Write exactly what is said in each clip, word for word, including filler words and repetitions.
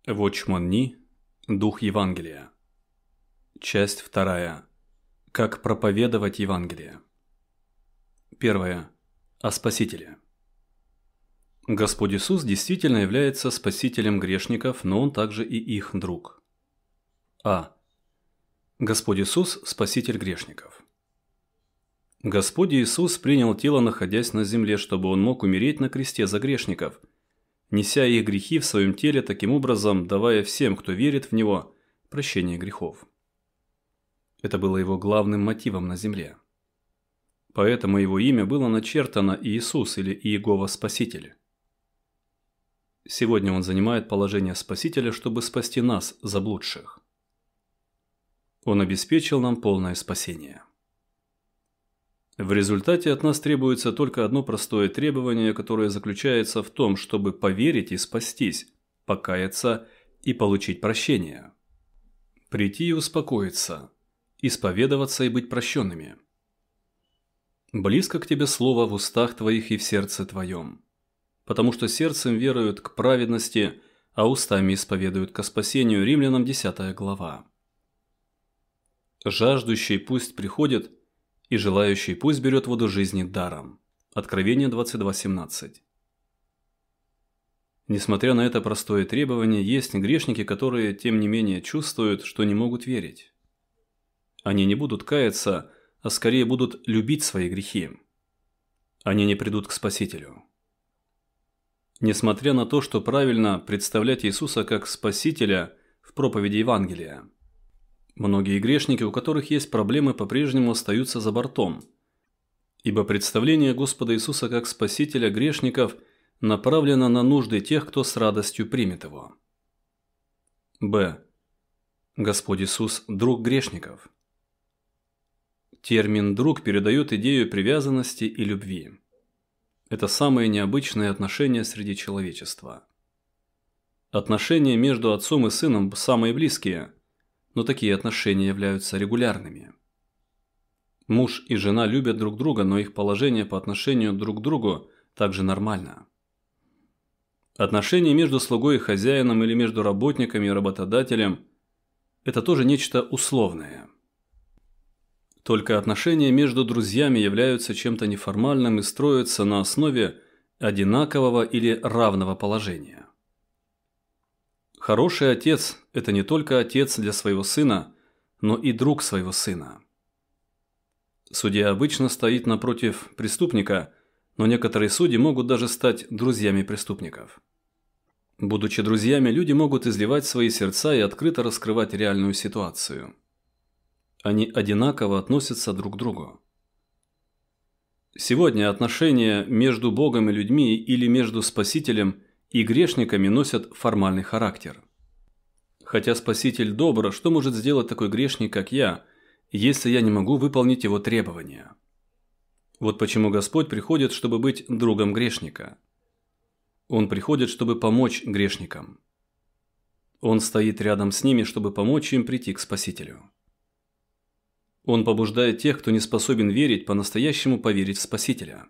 Watchman Nee. Дух Евангелия. Часть вторая. Как проповедовать Евангелие. Первое. О Спасителе. Господь Иисус действительно является Спасителем грешников, но Он также и их друг. А. Господь Иисус – Спаситель грешников. Господь Иисус принял тело, находясь на земле, чтобы Он мог умереть на кресте за грешников, неся их грехи в своем теле, таким образом давая всем, кто верит в Него, прощение грехов. Это было Его главным мотивом на земле. Поэтому Его имя было начертано Иисус или Иегова Спаситель. Сегодня Он занимает положение Спасителя, чтобы спасти нас, заблудших. Он обеспечил нам полное спасение. В результате от нас требуется только одно простое требование, которое заключается в том, чтобы поверить и спастись, покаяться и получить прощение. Прийти и успокоиться, исповедоваться и быть прощенными. Близко к тебе слово в устах твоих и в сердце твоем, потому что сердцем веруют к праведности, а устами исповедуют ко спасению. Римлянам десятая глава. Жаждущий пусть приходит, и желающий пусть берет воду жизни даром. Откровение двадцать два семнадцать. Несмотря на это простое требование, есть грешники, которые, тем не менее, чувствуют, что не могут верить. Они не будут каяться, а скорее будут любить свои грехи. Они не придут к Спасителю. Несмотря на то, что правильно представлять Иисуса как Спасителя в проповеди Евангелия, многие грешники, у которых есть проблемы, по-прежнему остаются за бортом, ибо представление Господа Иисуса как Спасителя грешников направлено на нужды тех, кто с радостью примет Его. Б. Господь Иисус – друг грешников. Термин «друг» передает идею привязанности и любви. Это самые необычные отношения среди человечества. Отношения между отцом и сыном самые близкие, но такие отношения являются регулярными. Муж и жена любят друг друга, но их положение по отношению друг к другу также нормально. Отношения между слугой и хозяином или между работниками и работодателем – это тоже нечто условное. Только отношения между друзьями являются чем-то неформальным и строятся на основе одинакового или равного положения. Хороший отец – это не только отец для своего сына, но и друг своего сына. Судья обычно стоит напротив преступника, но некоторые судьи могут даже стать друзьями преступников. Будучи друзьями, люди могут изливать свои сердца и открыто раскрывать реальную ситуацию. Они одинаково относятся друг к другу. Сегодня отношения между Богом и людьми или между Спасителем и грешниками носят формальный характер. Хотя Спаситель добр, что может сделать такой грешник, как я, если я не могу выполнить его требования? Вот почему Господь приходит, чтобы быть другом грешника. Он приходит, чтобы помочь грешникам. Он стоит рядом с ними, чтобы помочь им прийти к Спасителю. Он побуждает тех, кто не способен верить, по-настоящему поверить в Спасителя.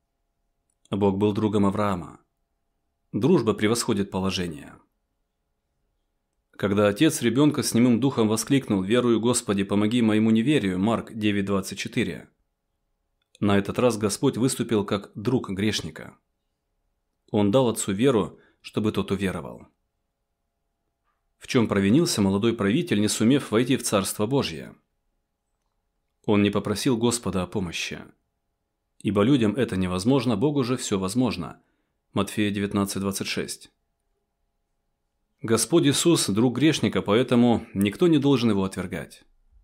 Бог был другом Авраама. Дружба превосходит положение. Когда отец ребенка с немым духом воскликнул: «Верую, Господи, помоги моему неверию» Марк девять двадцать четыре, на этот раз Господь выступил как друг грешника. Он дал отцу веру, чтобы тот уверовал. В чем провинился молодой правитель, не сумев войти в Царство Божье? Он не попросил Господа о помощи. Ибо людям это невозможно, Богу же все возможно. Матфея девятнадцать двадцать шесть. Господь Иисус – друг грешника, поэтому никто не должен его отвергать.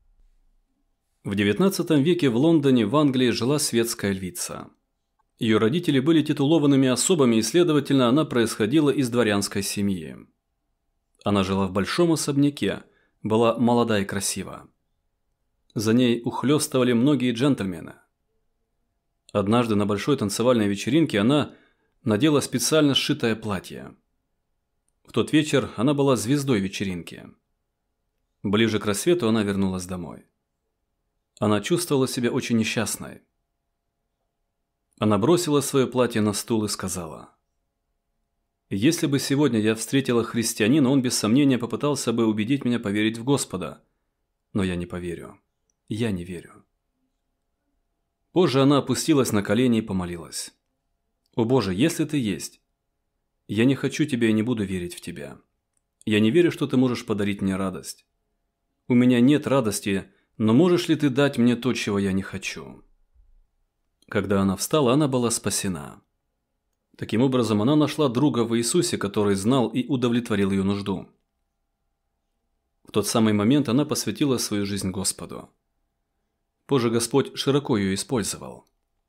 В девятнадцатом веке в Лондоне, в Англии, жила светская львица. Ее родители были титулованными особами, и, следовательно, она происходила из дворянской семьи. Она жила в большом особняке, была молода и красива. За ней ухлёстывали многие джентльмены. Однажды на большой танцевальной вечеринке она надела специально сшитое платье. В тот вечер она была звездой вечеринки. Ближе к рассвету она вернулась домой. Она чувствовала себя очень несчастной. Она бросила свое платье на стул и сказала: Если бы сегодня я встретила христианина, он без сомнения попытался бы убедить меня поверить в Господа. Но я не поверю. Я не верю. Позже она опустилась на колени и помолилась. «О Боже, если Ты есть, я не хочу Тебя и не буду верить в Тебя. Я не верю, что Ты можешь подарить мне радость. У меня нет радости, но можешь ли Ты дать мне то, чего я не хочу?» Когда она встала, она была спасена. Таким образом, она нашла друга в Иисусе, который знал и удовлетворил ее нужду. В тот самый момент она посвятила свою жизнь Господу. Позже Господь широко ее использовал.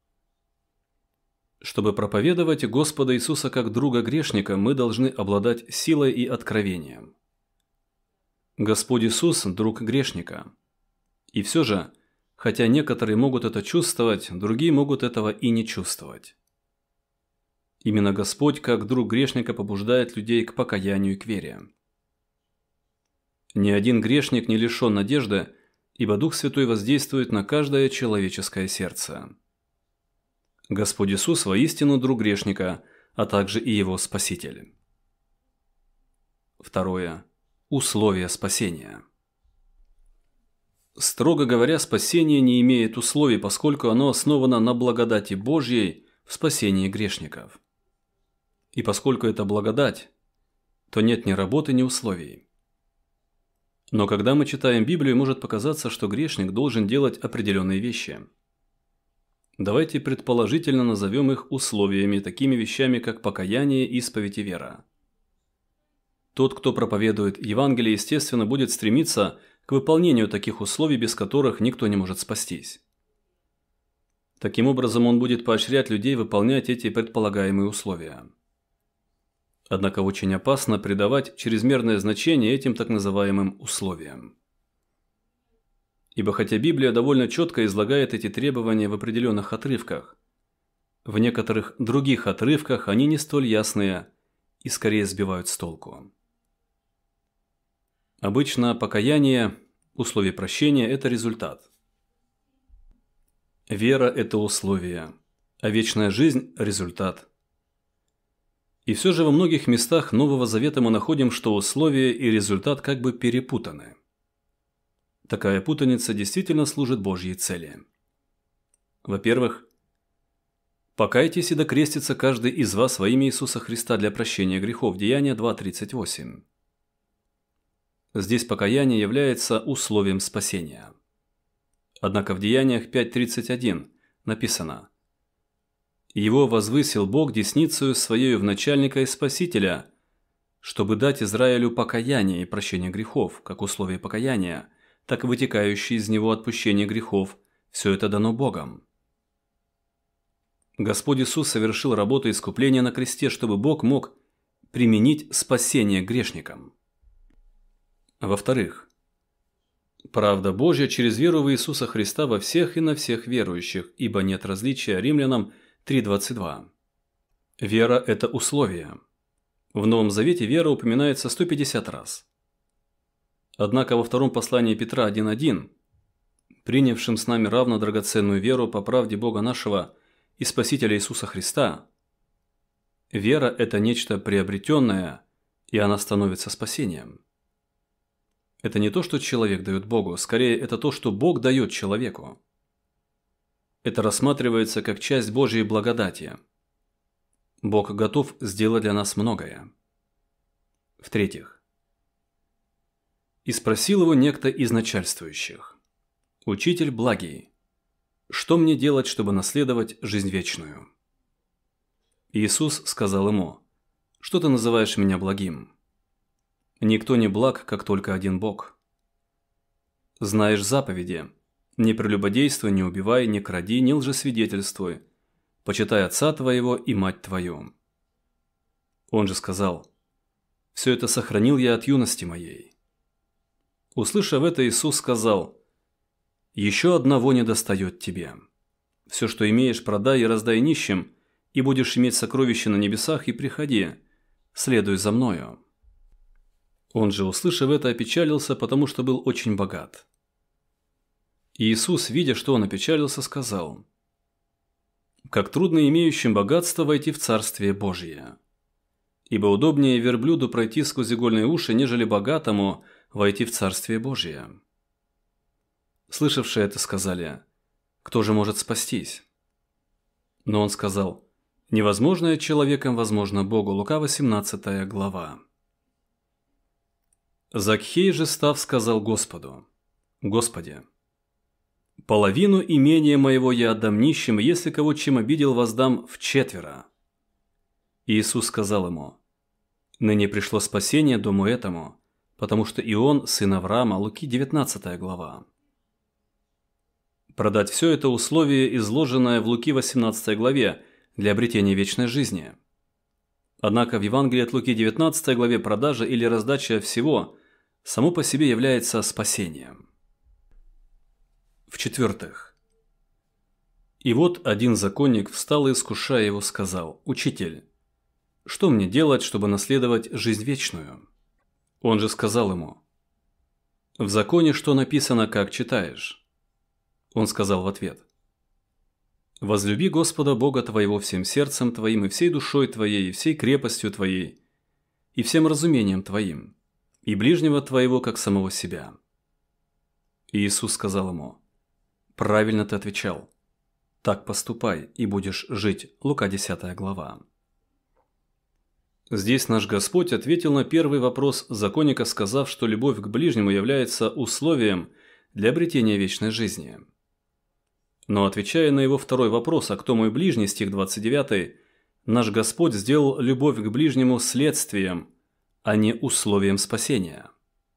Чтобы проповедовать Господа Иисуса как друга грешника, мы должны обладать силой и откровением. Господь Иисус – друг грешника. И все же, хотя некоторые могут это чувствовать, другие могут этого и не чувствовать. Именно Господь, как друг грешника, побуждает людей к покаянию и к вере. Ни один грешник не лишен надежды, ибо Дух Святой воздействует на каждое человеческое сердце. Господь Иисус воистину друг грешника, а также и его Спаситель. Второе. Условия спасения. Строго говоря, спасение не имеет условий, поскольку оно основано на благодати Божьей в спасении грешников. И поскольку это благодать, то нет ни работы, ни условий. Но когда мы читаем Библию, может показаться, что грешник должен делать определенные вещи. Давайте предположительно назовем их условиями, такими вещами, как покаяние, исповедь и вера. Тот, кто проповедует Евангелие, естественно, будет стремиться к выполнению таких условий, без которых никто не может спастись. Таким образом, он будет поощрять людей выполнять эти предполагаемые условия. Однако очень опасно придавать чрезмерное значение этим так называемым условиям. Ибо хотя Библия довольно четко излагает эти требования в определенных отрывках, в некоторых других отрывках они не столь ясные и скорее сбивают с толку. Обычно покаяние, условие прощения – это результат. Вера – это условие, а вечная жизнь – результат. И все же во многих местах Нового Завета мы находим, что условия и результат как бы перепутаны. Такая путаница действительно служит Божьей цели. Во-первых, «Покайтесь и докрестится каждый из вас во имя Иисуса Христа для прощения грехов» Деяния два тридцать восемь. Здесь покаяние является условием спасения. Однако в Деяниях пять тридцать один написано: «Его возвысил Бог десницею Своею в начальника и Спасителя, чтобы дать Израилю покаяние и прощение грехов, как условие покаяния, так и вытекающее из него отпущение грехов, все это дано Богом». Господь Иисус совершил работу искупления на кресте, чтобы Бог мог применить спасение к грешникам. Во-вторых, правда Божья через веру в Иисуса Христа во всех и на всех верующих, ибо нет различия. Римлянам три двадцать два. Вера – это условие. В Новом Завете вера упоминается сто пятьдесят раз. Однако во втором послании Петра один один, принявшим с нами равно драгоценную веру по правде Бога нашего и Спасителя Иисуса Христа, вера – это нечто приобретенное, и она становится спасением. Это не то, что человек дает Богу, скорее это то, что Бог дает человеку. Это рассматривается как часть Божьей благодати. Бог готов сделать для нас многое. В-третьих, «И спросил его некто из начальствующих: Учитель благий, что мне делать, чтобы наследовать жизнь вечную?» Иисус сказал ему: «Что ты называешь меня благим? Никто не благ, как только один Бог. Знаешь заповеди: не прелюбодействуй, не убивай, не кради, не лжесвидетельствуй, почитай отца твоего и мать твою». Он же сказал: «Все это сохранил я от юности моей». Услышав это, Иисус сказал: «Еще одного недостает тебе. Все, что имеешь, продай и раздай нищим, и будешь иметь сокровища на небесах, и приходи, следуй за мною». Он же, услышав это, опечалился, потому что был очень богат. И Иисус, видя, что он опечалился, сказал: «Как трудно имеющим богатство войти в Царствие Божие. ибо удобнее верблюду пройти сквозь игольные уши, нежели богатому войти в Царствие Божие». Слышавшие это сказали: «Кто же может спастись?» Но он сказал: «Невозможное человеком возможно Богу». Лука восемнадцатая глава. Закхей же, став, сказал Господу: «Господи, половину имения моего я отдам нищим, и если кого чем обидел, воздам вчетверо». Иисус сказал ему: «Ныне пришло спасение дому этому, потому что и он сын Авраама». Луки девятнадцатая глава. Продать все это условие, изложенное в Луки восемнадцатой главе, для обретения вечной жизни. Однако в Евангелии от Луки девятнадцатой главе продажа или раздача всего само по себе является спасением. В-четвертых, и вот один законник встал и, искушая его, сказал: «Учитель, что мне делать, чтобы наследовать жизнь вечную?» Он же сказал ему: «В законе что написано, как читаешь?» Он сказал в ответ: «Возлюби Господа Бога твоего всем сердцем твоим, и всей душой твоей, и всей крепостью твоей, и всем разумением твоим, и ближнего твоего, как самого себя». И Иисус сказал ему: «Правильно ты отвечал. Так поступай, и будешь жить». Лука десятая глава. Здесь наш Господь ответил на первый вопрос законника, сказав, что любовь к ближнему является условием для обретения вечной жизни. Но отвечая на его второй вопрос: «А кто мой ближний?» стих двадцать девятый, наш Господь сделал любовь к ближнему следствием, а не условием спасения.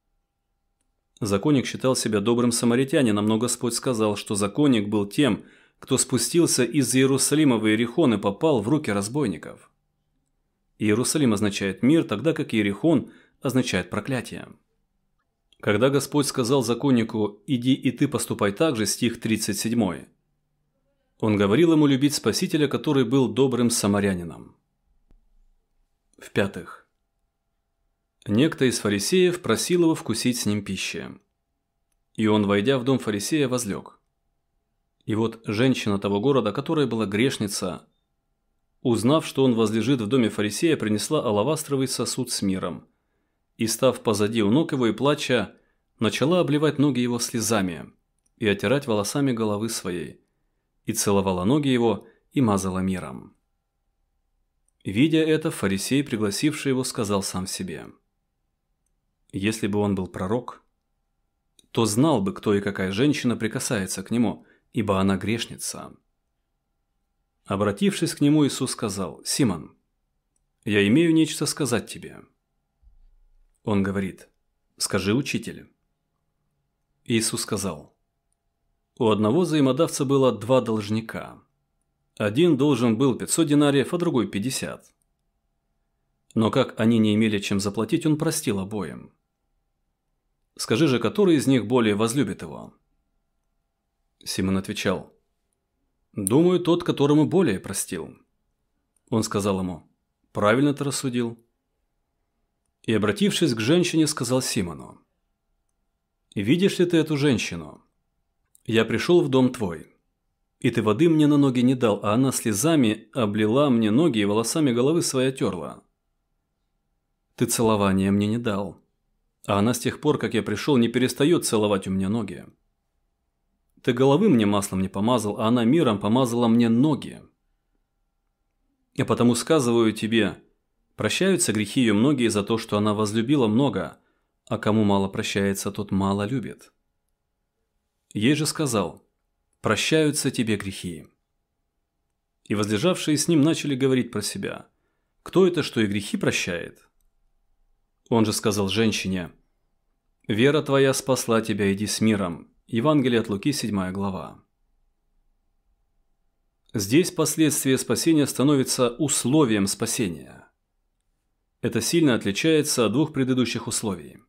Законник считал себя добрым самаритянином, но Господь сказал, что законник был тем, кто спустился из Иерусалима в Иерихон и попал в руки разбойников. Иерусалим означает мир, тогда как Иерихон означает проклятие. Когда Господь сказал законнику: «Иди и ты поступай так же», стих тридцать семь, Он говорил ему любить Спасителя, который был добрым самарянином. В-пятых, некто из фарисеев просил его вкусить с ним пищи. И он, войдя в дом фарисея, возлег. И вот женщина того города, которая была грешница, узнав, что он возлежит в доме фарисея, принесла алавастровый сосуд с миром, и, став позади у ног его и плача, начала обливать ноги его слезами и отирать волосами головы своей, и целовала ноги его и мазала миром. Видя это, фарисей, пригласивший его, сказал сам себе: «Если бы он был пророк, то знал бы, кто и какая женщина прикасается к нему, ибо она грешница». Обратившись к нему, Иисус сказал: «Симон, я имею нечто сказать тебе». Он говорит: «Скажи, учитель». Иисус сказал: «У одного взаимодавца было два должника. Один должен был пятьсот динариев, а другой пятьдесят. Но как они не имели чем заплатить, он простил обоим. Скажи же, который из них более возлюбит его?» Симон отвечал: «Думаю, тот, которому более простил». Он сказал ему: «Правильно ты рассудил». И, обратившись к женщине, сказал Симону: «Видишь ли ты эту женщину? Я пришел в дом твой, и ты воды мне на ноги не дал, а она слезами облила мне ноги и волосами головы своей отерла. Ты целования мне не дал, а она с тех пор, как я пришел, не перестает целовать у меня ноги. Ты головы мне маслом не помазал, а она миром помазала мне ноги. Я потому сказываю тебе, прощаются грехи ее многие за то, что она возлюбила много, а кому мало прощается, тот мало любит. Ей же сказал: прощаются тебе грехи». И возлежавшие с ним начали говорить про себя: кто это, что и грехи прощает? Он же сказал женщине: «Вера твоя спасла тебя, иди с миром». Евангелие от Луки, седьмая глава. Здесь последствие спасения становится условием спасения. Это сильно отличается от двух предыдущих условий.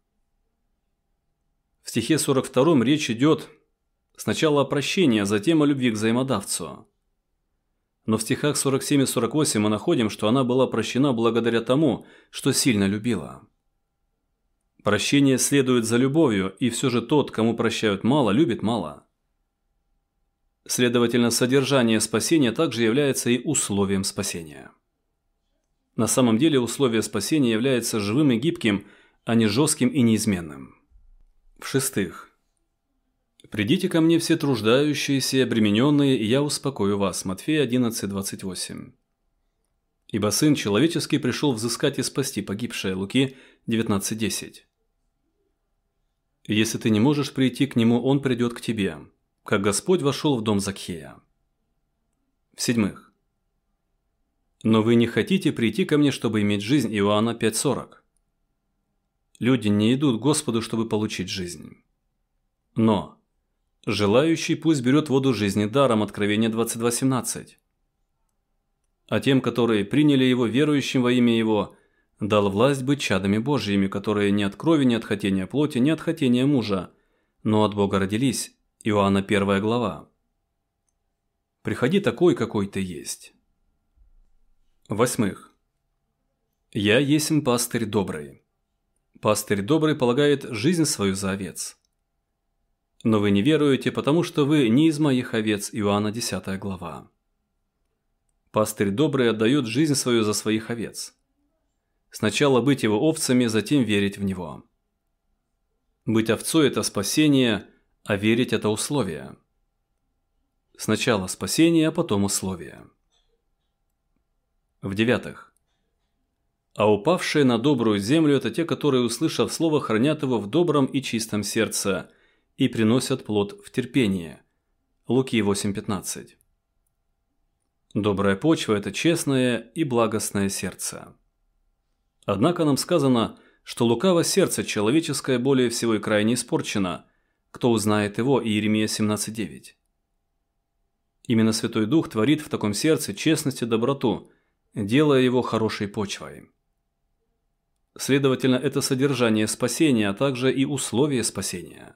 В стихе сорок втором речь идет сначала о прощении, а затем о любви к взаимодавцу. Но в стихах сорок семь и сорок восемь мы находим, что она была прощена благодаря тому, что сильно любила. Прощение следует за любовью, и все же тот, кому прощают мало, любит мало. Следовательно, содержание спасения также является и условием спасения. На самом деле условие спасения является живым и гибким, а не жестким и неизменным. В-шестых. «Придите ко мне все труждающиеся и обремененные, и я успокою вас». Матфея одиннадцать двадцать восемь. «Ибо Сын Человеческий пришел взыскать и спасти погибшее». Луки девятнадцать десять. «Если ты не можешь прийти к Нему, Он придет к тебе, как Господь вошел в дом Закхея». В-седьмых. «Но вы не хотите прийти ко мне, чтобы иметь жизнь». Иоанна пять сорок. Люди не идут к Господу, чтобы получить жизнь. Но желающий пусть берет воду жизни даром. Откровение двадцать два семнадцать. А тем, которые приняли Его, верующим во имя Его, дал власть быть чадами Божьими, которые не от крови, не от хотения плоти, не от хотения мужа, но от Бога родились. Иоанна первая глава. Приходи такой, какой ты есть. Восьмых. «Я есмь пастырь добрый». Пастырь добрый полагает жизнь свою за овец. Но вы не веруете, потому что вы не из моих овец. Иоанна десятая глава. Пастырь добрый отдает жизнь свою за своих овец. Сначала быть его овцами, затем верить в него. Быть овцой – это спасение, а верить – это условие. Сначала спасение, а потом условие. В-девятых. А упавшие на добрую землю – это те, которые, услышав слово, хранят его в добром и чистом сердце и приносят плод в терпении. Луки восемь пятнадцать. Добрая почва – это честное и благостное сердце. Однако нам сказано, что лукаво сердце человеческое более всего и крайне испорчено. Кто узнает его? Иеремия семнадцать девять. Именно Святой Дух творит в таком сердце честность и доброту, делая его хорошей почвой. Следовательно, это содержание спасения, а также и условия спасения.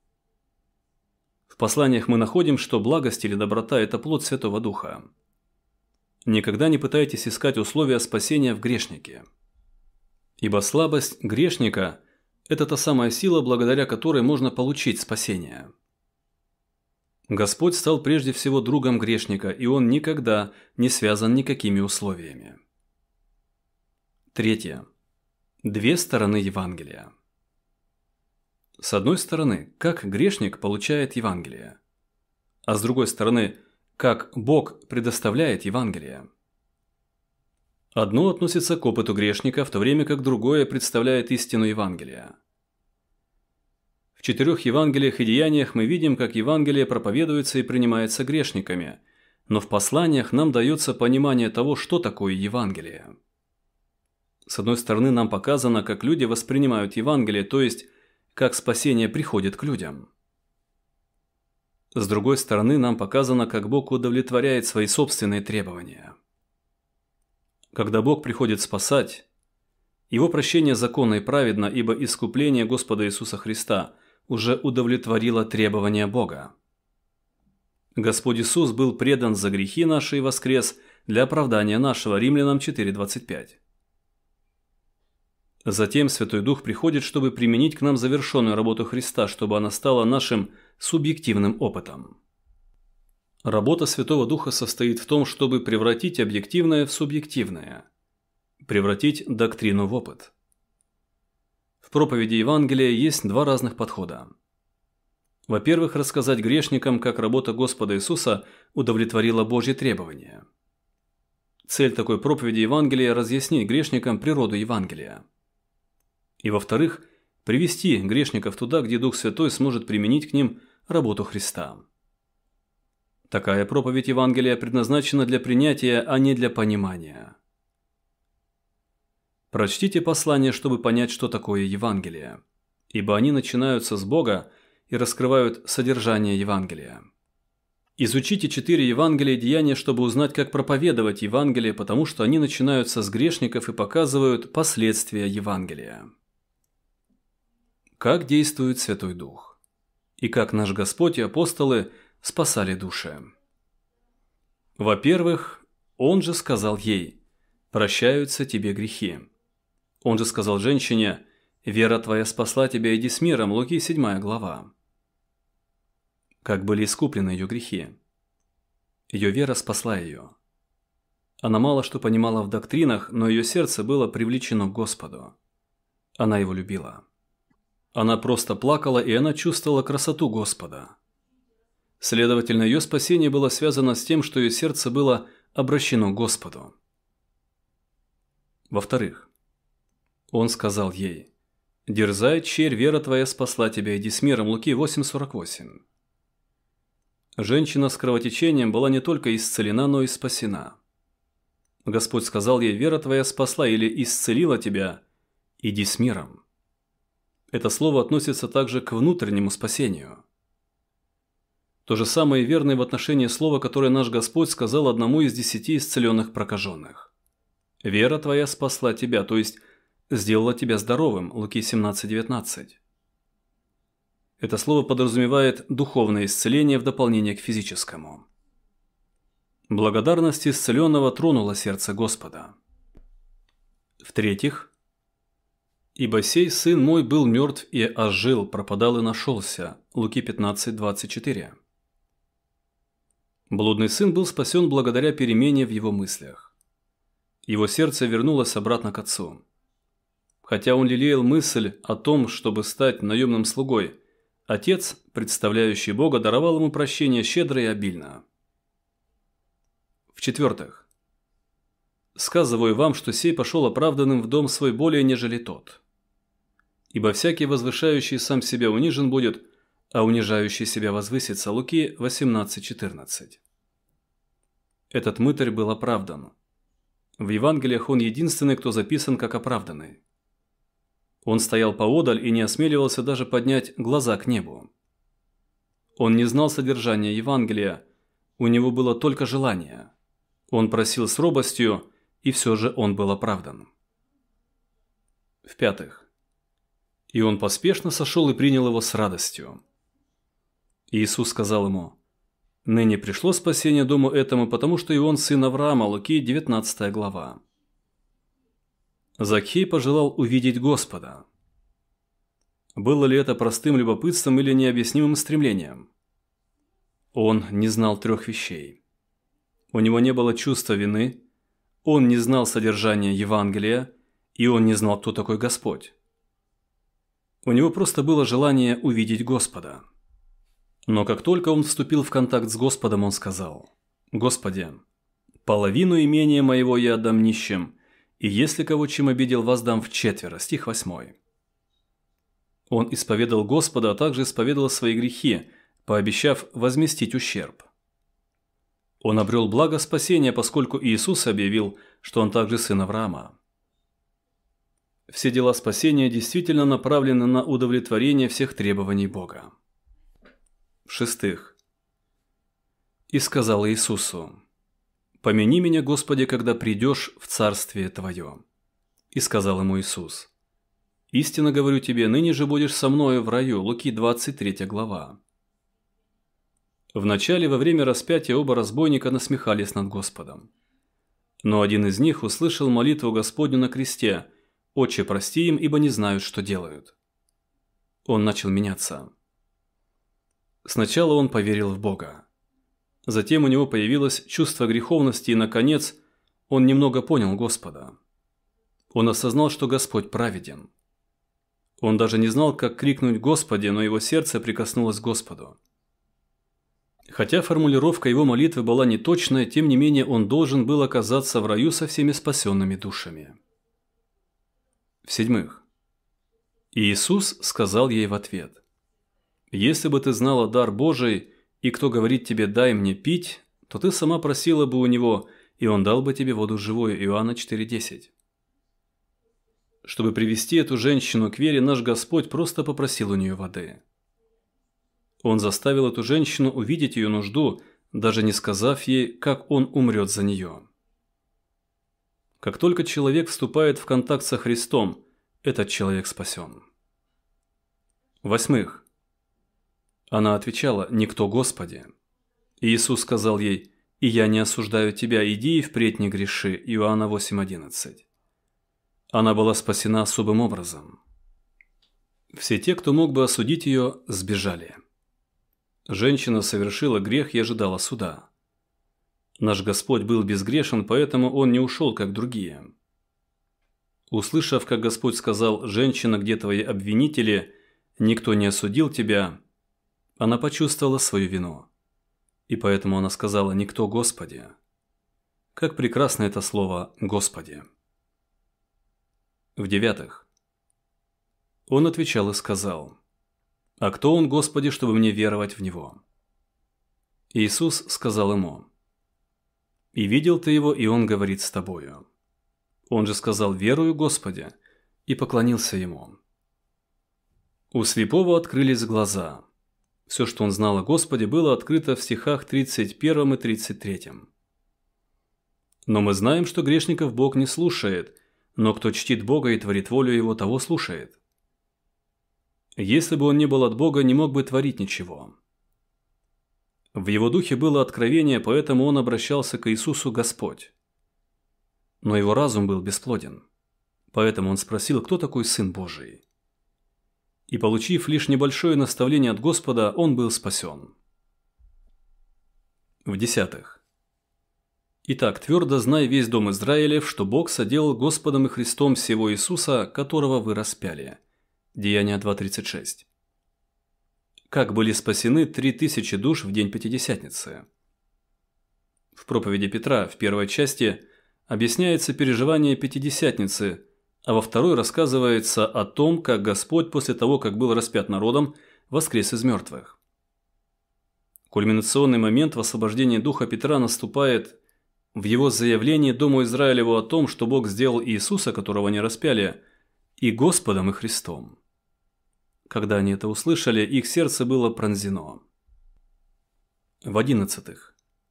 В посланиях мы находим, что благость или доброта – это плод Святого Духа. Никогда не пытайтесь искать условия спасения в грешнике. Ибо слабость грешника – это та самая сила, благодаря которой можно получить спасение. Господь стал прежде всего другом грешника, и Он никогда не связан никакими условиями. Третье. Две стороны Евангелия. С одной стороны, как грешник получает Евангелие, а с другой стороны, как Бог предоставляет Евангелие. Одно относится к опыту грешника, в то время как другое представляет истину Евангелия. В четырех Евангелиях и деяниях мы видим, как Евангелие проповедуется и принимается грешниками, но в посланиях нам дается понимание того, что такое Евангелие. С одной стороны, нам показано, как люди воспринимают Евангелие, то есть, как спасение приходит к людям. С другой стороны, нам показано, как Бог удовлетворяет свои собственные требования. Когда Бог приходит спасать, Его прощение законно и праведно, ибо искупление Господа Иисуса Христа уже удовлетворило требования Бога. Господь Иисус был предан за грехи наши и воскрес для оправдания нашего. Римлянам четыре двадцать пять. Затем Святой Дух приходит, чтобы применить к нам завершенную работу Христа, чтобы она стала нашим субъективным опытом. Работа Святого Духа состоит в том, чтобы превратить объективное в субъективное, превратить доктрину в опыт. В проповеди Евангелия есть два разных подхода. Во-первых, рассказать грешникам, как работа Господа Иисуса удовлетворила Божьи требования. Цель такой проповеди Евангелия – разъяснить грешникам природу Евангелия. И во-вторых, привести грешников туда, где Дух Святой сможет применить к ним работу Христа. Такая проповедь Евангелия предназначена для принятия, а не для понимания. Прочтите послание, чтобы понять, что такое Евангелие, ибо они начинаются с Бога и раскрывают содержание Евангелия. Изучите четыре Евангелия и деяния, чтобы узнать, как проповедовать Евангелие, потому что они начинаются с грешников и показывают последствия Евангелия. Как действует Святой Дух? И как наш Господь и апостолы спасали души? Во-первых, Он же сказал ей: «Прощаются тебе грехи». Он же сказал женщине: «Вера твоя спасла тебя, иди с миром». Луки седьмая глава. Как были искуплены ее грехи? Ее вера спасла ее. Она мало что понимала в доктринах, но ее сердце было привлечено к Господу. Она его любила. Она просто плакала, и она чувствовала красоту Господа. Следовательно, ее спасение было связано с тем, что ее сердце было обращено к Господу. Во-вторых, он сказал ей: «Дерзай, черь, вера твоя спасла тебя, иди с миром». Луки восемь сорок восемь. Женщина с кровотечением была не только исцелена, но и спасена. Господь сказал ей: «Вера твоя спасла» или «исцелила тебя, иди с миром». Это слово относится также к внутреннему спасению. То же самое и верно в отношении слова, которое наш Господь сказал одному из десяти исцеленных прокаженных. «Вера твоя спасла тебя», то есть сделала тебя здоровым. Луки семнадцать девятнадцать. Это слово подразумевает духовное исцеление в дополнение к физическому. Благодарность исцеленного тронула сердце Господа. В-третьих, «Ибо сей сын мой был мертв и ожил, пропадал и нашелся». Луки пятнадцать двадцать четыре. Блудный сын был спасен благодаря перемене в его мыслях. Его сердце вернулось обратно к отцу. Хотя он лелеял мысль о том, чтобы стать наемным слугой, отец, представляющий Бога, даровал ему прощение щедро и обильно. В-четвертых, «Сказываю вам, что сей пошел оправданным в дом свой более, нежели тот. Ибо всякий возвышающий сам себя унижен будет, а унижающий себя возвысится». Луки восемнадцать четырнадцать. Этот мытарь был оправдан. В Евангелиях он единственный, кто записан как оправданный. Он стоял поодаль и не осмеливался даже поднять глаза к небу. Он не знал содержания Евангелия, у него было только желание. Он просил с робостью, и все же он был оправдан. В-пятых, и он поспешно сошел и принял его с радостью. Иисус сказал ему: «Ныне пришло спасение дому этому, потому что и он сын Авраама». Луки девятнадцатая глава. Закхей пожелал увидеть Господа. Было ли это простым любопытством или необъяснимым стремлением? Он не знал трех вещей. У него не было чувства вины, он не знал содержания Евангелия, и он не знал, кто такой Господь. У него просто было желание увидеть Господа. Но как только он вступил в контакт с Господом, он сказал: «Господи, половину имения моего я отдам нищим, и если кого чем обидел, воздам вчетверо». Стих восьмой. Он исповедал Господа, а также исповедал свои грехи, пообещав возместить ущерб. Он обрел благо спасения, поскольку Иисус объявил, что он также сын Авраама. Все дела спасения действительно направлены на удовлетворение всех требований Бога. В-шестых, и сказал Иисусу: «Помяни меня, Господи, когда придешь в Царствие Твое». И сказал ему Иисус: «Истинно говорю тебе, ныне же будешь со мною в раю». Луки двадцать третья глава. Вначале, во время распятия, оба разбойника насмехались над Господом. Но один из них услышал молитву Господню на кресте: «Отче, прости им, ибо не знают, что делают». Он начал меняться. Сначала он поверил в Бога. Затем у него появилось чувство греховности, и, наконец, он немного понял Господа. Он осознал, что Господь праведен. Он даже не знал, как крикнуть «Господи», но его сердце прикоснулось к Господу. Хотя формулировка его молитвы была неточная, тем не менее он должен был оказаться в раю со всеми спасенными душами. В-седьмых, Иисус сказал ей в ответ: «Если бы ты знала дар Божий, и кто говорит тебе «дай мне пить», то ты сама просила бы у него, и он дал бы тебе воду живую». Иоанна четыре десять. Чтобы привести эту женщину к вере, наш Господь просто попросил у нее воды. Он заставил эту женщину увидеть ее нужду, даже не сказав ей, как он умрет за нее. Как только человек вступает в контакт со Христом, этот человек спасен. В-восьмых, она отвечала: «Никто, Господи». Иисус сказал ей: «И я не осуждаю тебя, иди и впредь не греши». Иоанна восемь одиннадцать. Она была спасена особым образом. Все те, кто мог бы осудить ее, сбежали. Женщина совершила грех и ожидала суда. Наш Господь был безгрешен, поэтому Он не ушел, как другие. Услышав, как Господь сказал: «Женщина, где твои обвинители? Никто не осудил тебя», она почувствовала свою вину. И поэтому она сказала: «Никто, Господи». Как прекрасно это слово «Господи». В-девятых. Он отвечал и сказал: «А кто он, Господи, чтобы мне веровать в Него?» Иисус сказал ему: «И видел ты его, и он говорит с тобою». Он же сказал: «Верую, Господи», и поклонился ему. У слепого открылись глаза. Все, что он знал о Господе, было открыто в стихах тридцать первом и тридцать третьем. Но мы знаем, что грешников Бог не слушает, но кто чтит Бога и творит волю Его, того слушает. Если бы он не был от Бога, не мог бы творить ничего. В его духе было откровение, поэтому он обращался к Иисусу: «Господь». Но его разум был бесплоден, поэтому он спросил: кто такой Сын Божий? И, получив лишь небольшое наставление от Господа, он был спасен. В-десятых. Итак, твердо знай весь дом Израилев, что Бог соделал Господом и Христом сего Иисуса, которого вы распяли. Деяния два тридцать шесть. Как были спасены три тысячи душ в день Пятидесятницы? В проповеди Петра в первой части объясняется переживание Пятидесятницы, а во второй рассказывается о том, как Господь после того, как был распят народом, воскрес из мертвых. Кульминационный момент в освобождении духа Петра наступает в его заявлении Дому Израилеву о том, что Бог сделал Иисуса, которого они распяли, и Господом, и Христом. Когда они это услышали, их сердце было пронзено. В-одиннадцатых.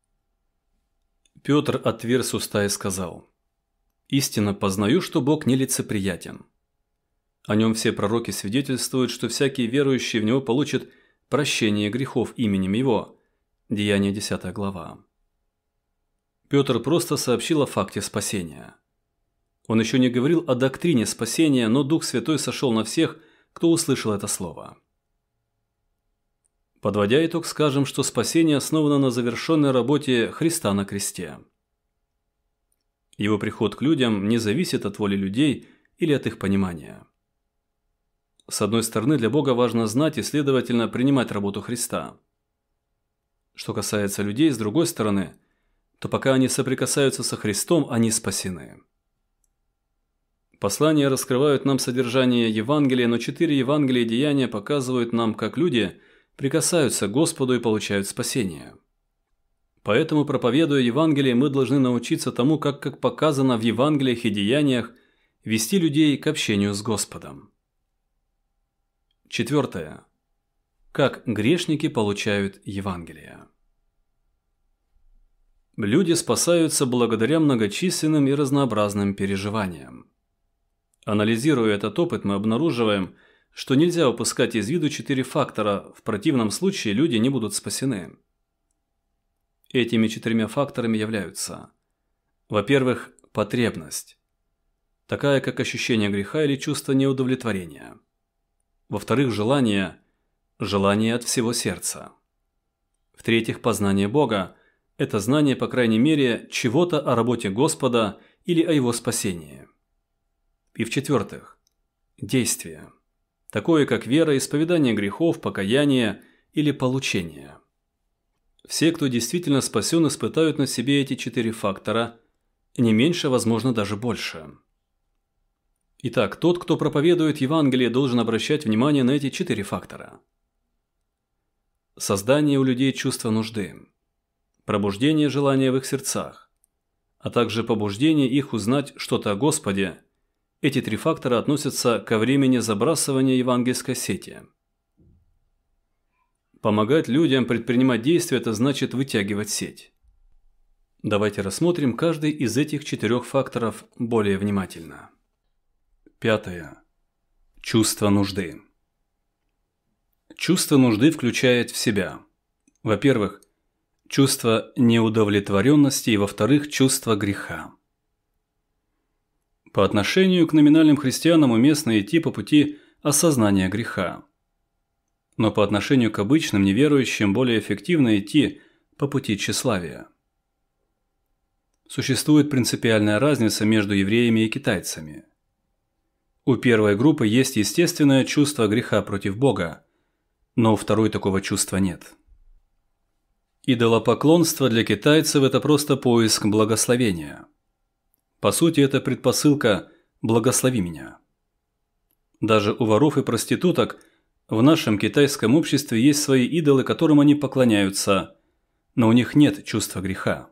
Петр отверз уста и сказал: «Истинно познаю, что Бог нелицеприятен. О нем все пророки свидетельствуют, что всякий верующий в Него получит прощение грехов именем Его». Деяния десятая глава. Петр просто сообщил о факте спасения. Он еще не говорил о доктрине спасения, но Дух Святой сошел на всех, кто услышал это слово. Подводя итог, скажем, что спасение основано на завершенной работе Христа на кресте. Его приход к людям не зависит от воли людей или от их понимания. С одной стороны, для Бога важно знать и, следовательно, принимать работу Христа. Что касается людей, с другой стороны, то пока они соприкасаются со Христом, они спасены. Послания раскрывают нам содержание Евангелия, но четыре Евангелия и деяния показывают нам, как люди прикасаются к Господу и получают спасение. Поэтому, проповедуя Евангелие, мы должны научиться тому, как, как показано в Евангелиях и деяниях, вести людей к общению с Господом. Четвертое. Как грешники получают Евангелие. Люди спасаются благодаря многочисленным и разнообразным переживаниям. Анализируя этот опыт, мы обнаруживаем, что нельзя упускать из виду четыре фактора, в противном случае люди не будут спасены. Этими четырьмя факторами являются: во-первых, потребность, такая как ощущение греха или чувство неудовлетворения. Во-вторых, желание, желание от всего сердца. В-третьих, познание Бога, это знание, по крайней мере, чего-то о работе Господа или о Его спасении. И в-четвертых, действие, такое как вера, исповедание грехов, покаяние или получение. Все, кто действительно спасен, испытают на себе эти четыре фактора, не меньше, возможно, даже больше. Итак, тот, кто проповедует Евангелие, должен обращать внимание на эти четыре фактора. Создание у людей чувства нужды, пробуждение желания в их сердцах, а также побуждение их узнать что-то о Господе. Эти три фактора относятся ко времени забрасывания евангельской сети. Помогать людям предпринимать действия – это значит вытягивать сеть. Давайте рассмотрим каждый из этих четырех факторов более внимательно. Пятое. Чувство нужды. Чувство нужды включает в себя, во-первых, чувство неудовлетворенности и, во-вторых, чувство греха. По отношению к номинальным христианам уместно идти по пути осознания греха. Но по отношению к обычным неверующим более эффективно идти по пути тщеславия. Существует принципиальная разница между евреями и китайцами. У первой группы есть естественное чувство греха против Бога, но у второй такого чувства нет. Идолопоклонство для китайцев – это просто поиск благословения. По сути, это предпосылка «благослови меня». Даже у воров и проституток в нашем китайском обществе есть свои идолы, которым они поклоняются, но у них нет чувства греха.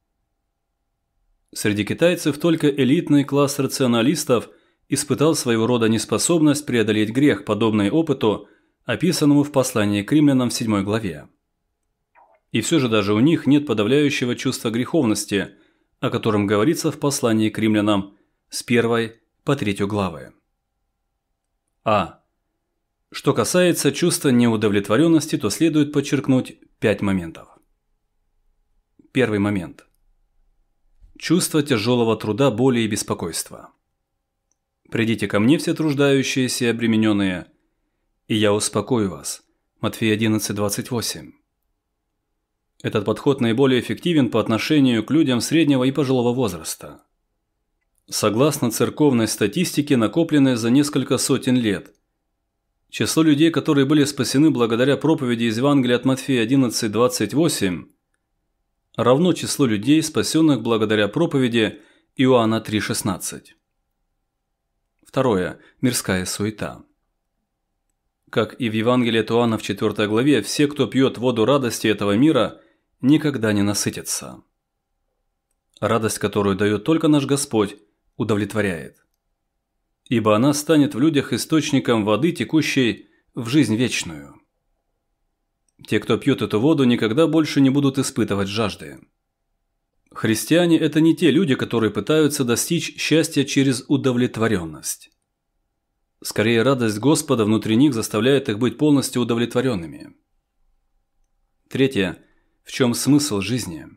Среди китайцев только элитный класс рационалистов испытал своего рода неспособность преодолеть грех, подобный опыту, описанному в послании к римлянам в седьмой главе. И все же даже у них нет подавляющего чувства греховности, о котором говорится в послании к римлянам с первой по третью главы. А. Что касается чувства неудовлетворенности, то следует подчеркнуть пять моментов. Первый момент. Чувство тяжелого труда, боли и беспокойства. «Придите ко мне, все труждающиеся и обремененные, и я успокою вас». Матфея одиннадцать двадцать восемь. Этот подход наиболее эффективен по отношению к людям среднего и пожилого возраста. Согласно церковной статистике, накопленной за несколько сотен лет, число людей, которые были спасены благодаря проповеди из Евангелия от Матфея одиннадцать двадцать восемь, равно числу людей, спасенных благодаря проповеди Иоанна три шестнадцать. Второе. Мирская суета. Как и в Евангелии от Иоанна в четвёртой главе, все, кто пьет воду радости этого мира, никогда не насытятся. Радость, которую дает только наш Господь, удовлетворяет. Ибо она станет в людях источником воды, текущей в жизнь вечную. Те, кто пьет эту воду, никогда больше не будут испытывать жажды. Христиане – это не те люди, которые пытаются достичь счастья через удовлетворенность. Скорее, радость Господа внутри них заставляет их быть полностью удовлетворенными. Третье. В чем смысл жизни?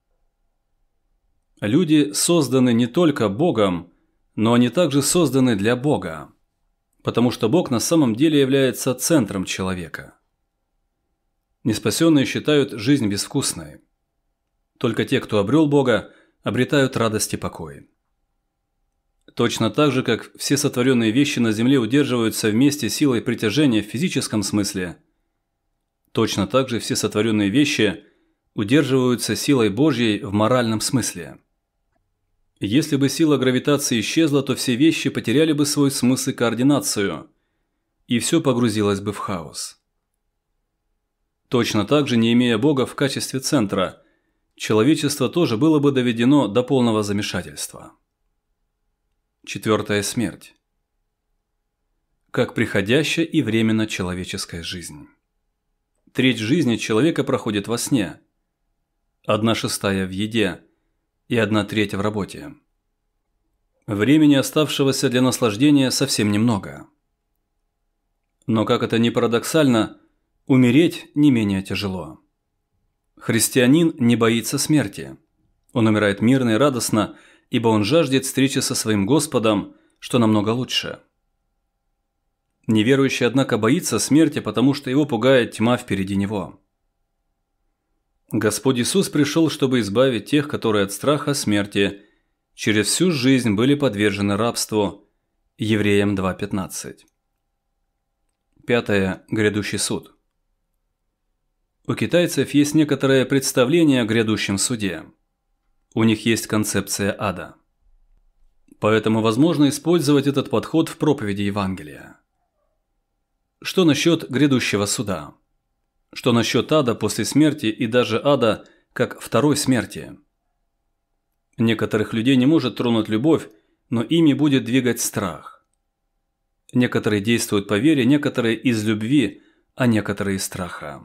Люди созданы не только Богом, но они также созданы для Бога, потому что Бог на самом деле является центром человека. Неспасенные считают жизнь безвкусной. Только те, кто обрел Бога, обретают радость и покой. Точно так же, как все сотворенные вещи на земле удерживаются вместе силой притяжения в физическом смысле, точно так же все сотворенные вещи удерживаются силой Божьей в моральном смысле. Если бы сила гравитации исчезла, то все вещи потеряли бы свой смысл и координацию, и все погрузилось бы в хаос. Точно так же, не имея Бога в качестве центра, человечество тоже было бы доведено до полного замешательства. Четвертая смерть. Как приходящая и временно человеческая жизнь. Треть жизни человека проходит во сне, одна шестая в еде и одна треть в работе. Времени, оставшегося для наслаждения, совсем немного. Но, как это ни парадоксально, умереть не менее тяжело. Христианин не боится смерти. Он умирает мирно и радостно, ибо он жаждет встречи со своим Господом, что намного лучше. Неверующий, однако, боится смерти, потому что его пугает тьма впереди него. Господь Иисус пришел, чтобы избавить тех, которые от страха смерти через всю жизнь были подвержены рабству. Евреям два пятнадцать. Пятое. Грядущий суд. У китайцев есть некоторое представление о грядущем суде. У них есть концепция ада. Поэтому возможно использовать этот подход в проповеди Евангелия. Что насчет грядущего суда? Что насчет ада после смерти и даже ада как второй смерти? Некоторых людей не может тронуть любовь, но ими будет двигать страх. Некоторые действуют по вере, некоторые из любви, а некоторые из страха.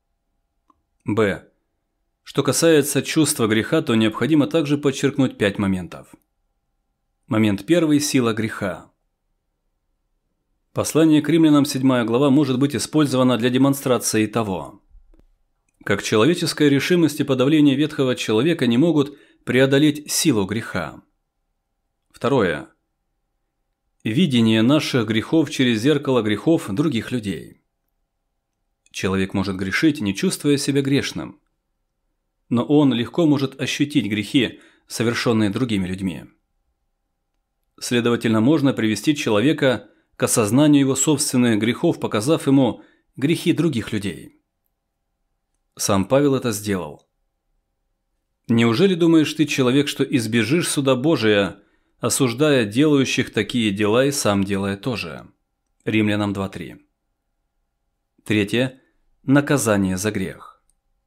Б. Что касается чувства греха, то необходимо также подчеркнуть пять моментов. Момент первый – сила греха. Послание к римлянам седьмая глава может быть использовано для демонстрации того, как человеческая решимость и подавление ветхого человека не могут преодолеть силу греха. Второе. Видение наших грехов через зеркало грехов других людей. Человек может грешить, не чувствуя себя грешным. Но он легко может ощутить грехи, совершенные другими людьми. Следовательно, можно привести человека к осознанию его собственных грехов, показав ему грехи других людей. Сам Павел это сделал. Неужели думаешь ты, человек, что избежишь суда Божия, осуждая делающих такие дела и сам делая тоже? Римлянам два три. Третье. Наказание за грех.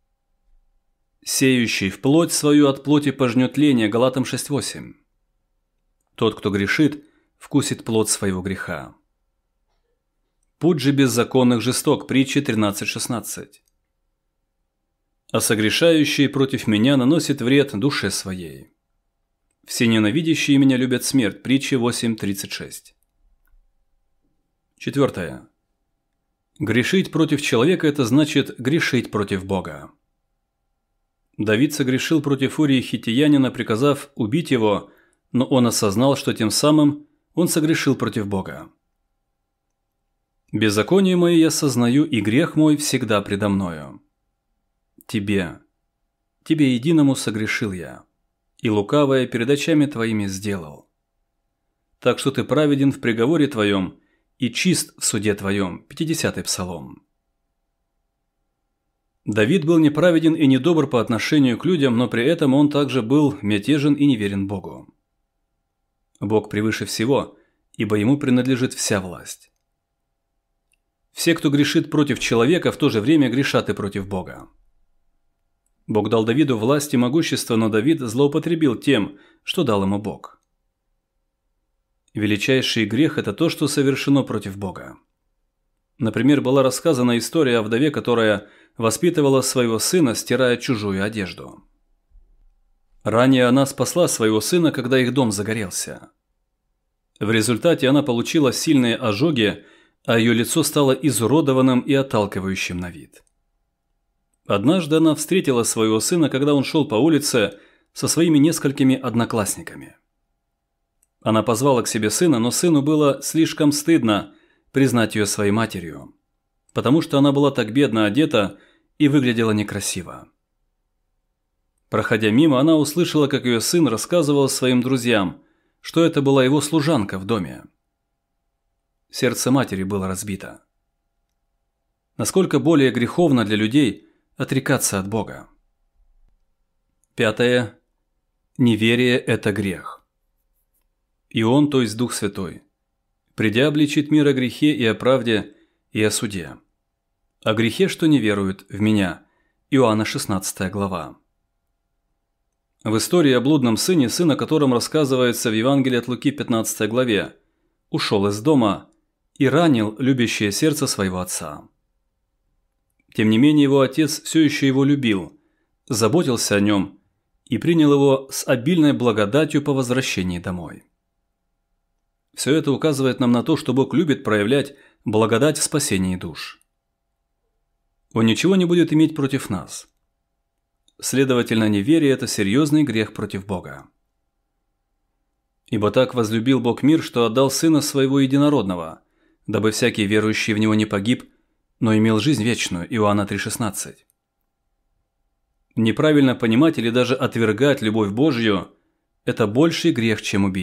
Сеющий в плоть свою от плоти пожнет ление. Галатам шесть восемь. Тот, кто грешит, вкусит плод своего греха. Путь же беззаконных жесток. Притчи тринадцать шестнадцать. А согрешающий против меня наносит вред душе своей. Все ненавидящие меня любят смерть. Притчи восемь тридцать шесть. Четвертое. Грешить против человека – это значит грешить против Бога. Давид согрешил против Урии Хиттиянина, приказав убить его, но он осознал, что тем самым он согрешил против Бога. «Беззаконие мое я сознаю, и грех мой всегда предо мною. Тебе, тебе единому согрешил я, и лукавое перед очами твоими сделал. Так что ты праведен в приговоре твоем и чист в суде твоем». пятидесятый псалом. Давид был неправеден и недобр по отношению к людям, но при этом он также был мятежен и неверен Богу. Бог превыше всего, ибо ему принадлежит вся власть. Все, кто грешит против человека, в то же время грешат и против Бога. Бог дал Давиду власть и могущество, но Давид злоупотребил тем, что дал ему Бог. Величайший грех – это то, что совершено против Бога. Например, была рассказана история о вдове, которая воспитывала своего сына, стирая чужую одежду. Ранее она спасла своего сына, когда их дом загорелся. В результате она получила сильные ожоги, а ее лицо стало изуродованным и отталкивающим на вид. Однажды она встретила своего сына, когда он шел по улице со своими несколькими одноклассниками. Она позвала к себе сына, но сыну было слишком стыдно признать ее своей матерью, потому что она была так бедно одета и выглядела некрасиво. Проходя мимо, она услышала, как ее сын рассказывал своим друзьям, что это была его служанка в доме. Сердце матери было разбито. Насколько более греховно для людей отрекаться от Бога. Пятое. Неверие – это грех. И Он, то есть Дух Святой, придя, обличит мир о грехе и о правде и о суде. О грехе, что не веруют в Меня. Иоанна шестнадцатая глава. В истории о блудном сыне, сын о котором рассказывается в Евангелии от Луки пятнадцатой главе, ушел из дома и ранил любящее сердце своего отца. Тем не менее, его отец все еще его любил, заботился о нем и принял его с обильной благодатью по возвращении домой. Все это указывает нам на то, что Бог любит проявлять благодать в спасении душ. Он ничего не будет иметь против нас. Следовательно, неверие – это серьезный грех против Бога. «Ибо так возлюбил Бог мир, что отдал Сына Своего Единородного, дабы всякий верующий в Него не погиб, но имел жизнь вечную». Иоанна три шестнадцать. Неправильно понимать или даже отвергать любовь Божью – это больший грех, чем убийство.